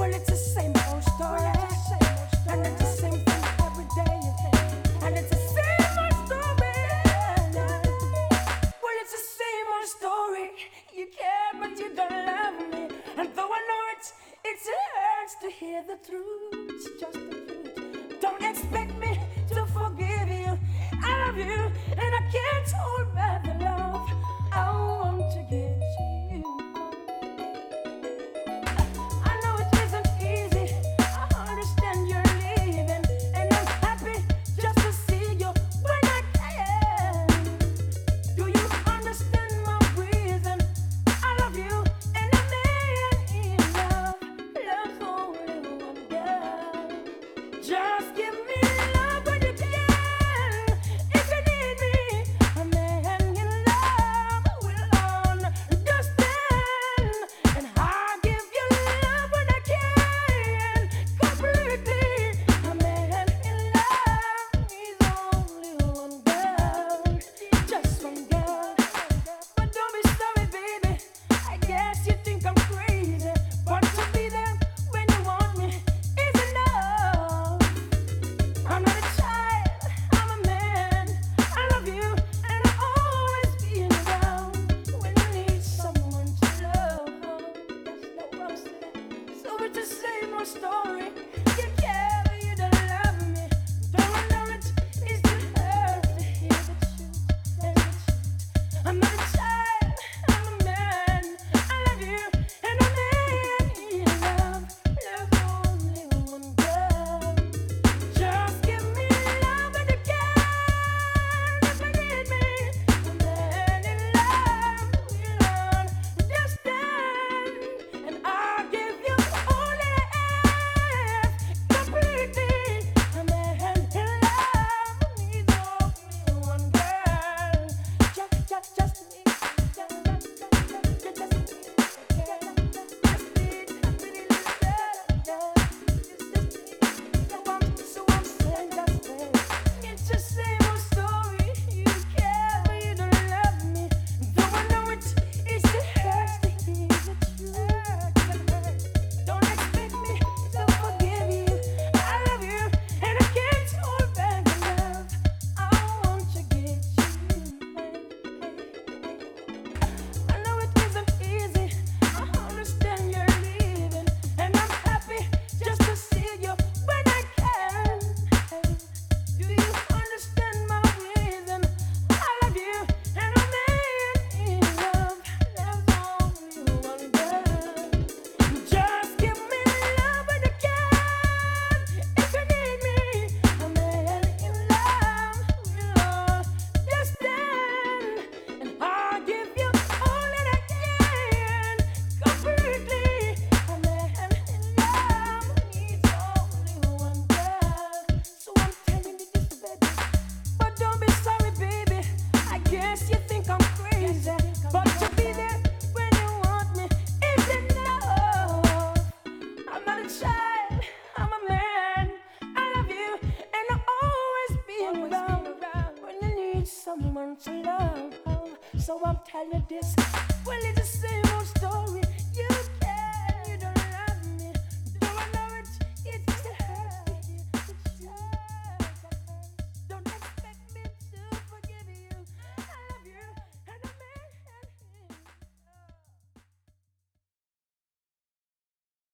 Well, it's the same old story, and it's the same thing every day, and it's the same old story. Well, it's the same old story. You care, but you don't love me, and though I know it hurts to hear the truth. It's just the truth. Don't expect me to forgive you. I love you, and I can't hold back the love I want to give to you. I know it isn't easy. I understand you're leaving, and I'm happy just to see you when I can. Do you understand my reason? I love you, and I'm in love. Love's only one girl. Just give me love when you can. If you need me, a man in love will understand. And I'll give you love when I can. Completely, a man in love needs only one girl. Just one girl. But don't be sorry, baby. I guess you think I'm crazy, but to be there when you want me is enough. I'm not a child, I'm a man. I love you, and I'll always be around when you need someone to love. That's what I'm saying. So it's the same old story. You care, but you don't love me. Don't I know it still hurts to hear the truth and the truth. I'm not a child, I'm a man. I love you, and I'm in love. Love's only one girl. Just give me love when you can. If you need me, a man in love will understand. And I'll give you all that I have. Completely, a man in love needs only one girl. Just me. Just me. So I'm saying just me. It's the same old story. You care, but you don't love me. Though I know it still hurts to hear the truth. Don't expect me to forgive you. I love you, and I can't hold back the love I want to give to you. I know it isn't easy. I understand you're leaving, and I'm happy just to see you when I can. Do you understand my reason? I love you, and I'm in love. There's only one girl. Just give me love when you can. If you need me, a man in love will understand. And I'll give you all that I can. Completely, a man in love needs only one girl. So I'm telling you this, baby. But don't be sorry, baby. I guess you think I'm crazy, but to be there when you want me is enough. I'm not a child, I'm a man. I love you, and I'll always be around when you need someone to love. So I'm telling you this.